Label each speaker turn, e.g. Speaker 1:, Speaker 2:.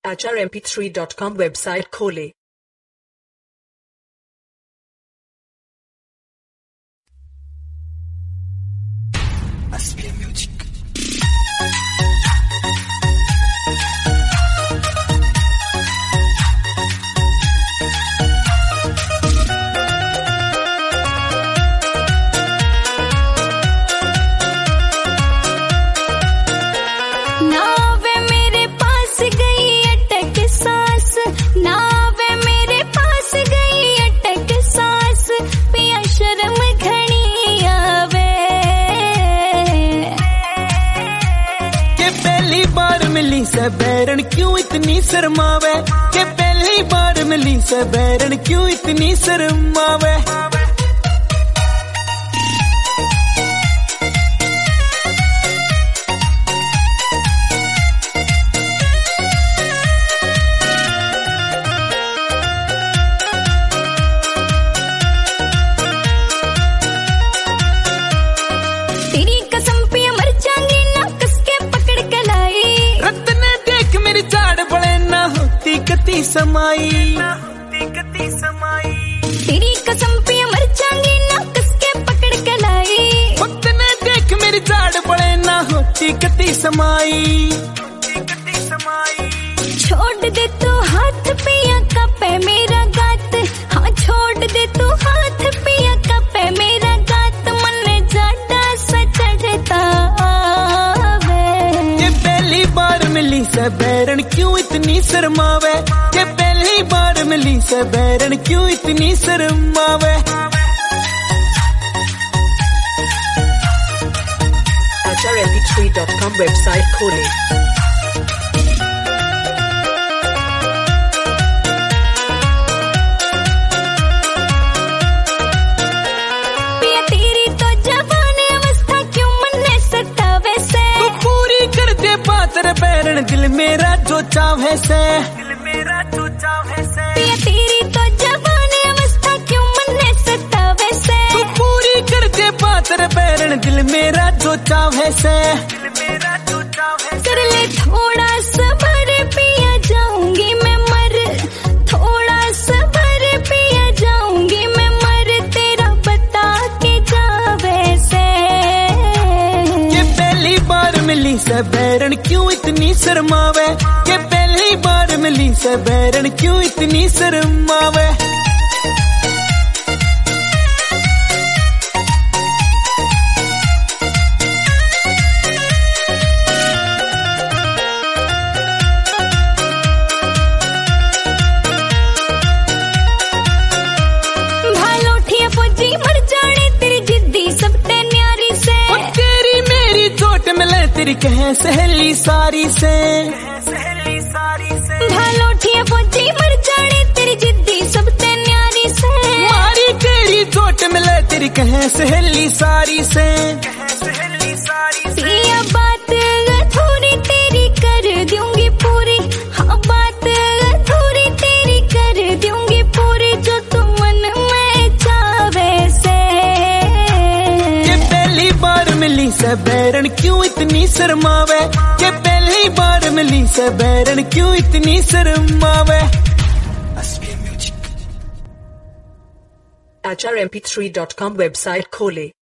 Speaker 1: HRMP3.com website खोलें।
Speaker 2: मिली से बैरन क्यों इतनी शर्मावे, के पहली बार मिली से बैरन क्यों इतनी शर्मावे।
Speaker 3: तेरी कसम पे मर जाऊंगी ना कसके पकड़ के लाई,
Speaker 2: रत ने देख मेरी झाड़ बड़े ना होती कती समाई।
Speaker 3: तेरी कसम पे मर जाऊंगी ना कसके पकड़ के लाई,
Speaker 2: वक्त ने देख मेरी झाड़ बड़े ना होती कती समाई।
Speaker 3: छोड़ दे तू हाथ पिया का पे मेरा गात, हाँ छोड़ दे तू हाथ पिया का पे मेरा गात, मन जाता सचड़ता आवे।
Speaker 2: ये पहली बार मिली से बैरन क्यों इतनी शर्मावे, ये पहली बार मिली से बैरन क्यों इतनी शर्मावे।
Speaker 1: HRMP3.com वेबसाइट खोलें।
Speaker 2: बैरन दिल मेरा जो चाहे से,
Speaker 3: पिया तेरी तो जवानी अवस्था क्यों मन सतावे से,
Speaker 2: तू पूरी कर दे बात रे बैरन दिल मेरा जो चाहे से।
Speaker 3: कर ले थोड़ा सबर पिया जाऊंगी मैं मर, थोड़ा सबर पिया जाऊंगी मैं मर, तेरा बता के जावे से।
Speaker 2: ये पहली बार मिली से बैरन क्यों इतनी शर्मावे, ये पहली बार मिली से बैरन क्यों इतनी शर्मावे।
Speaker 3: भालोठिया फौजी मर जाने तेरी जिद्दी सब ते न्यारी से,
Speaker 2: तेरी मेरी चोट मिले तेरी कहे सहेली सारी से।
Speaker 3: भालोठिया फौजी मर जाने तेरी जिद्दी सब ते न्यारी से,
Speaker 2: मारी तेरी चोट मिले तेरी कहे सहेली सारी से।
Speaker 3: पिया बात अधूरी तेरी कर दूंगी पूरी, हाँ बात अधूरी तेरी कर दूंगी पूरी, जो तू मन में चावे से।
Speaker 2: ये पहली बार मिली से बैरन क्यों इतनी शर्मावे, ये पहली बार मिली से बैरन क्यों इतनी शर्मावे।
Speaker 1: HRMP3.com वेबसाइट खोलें।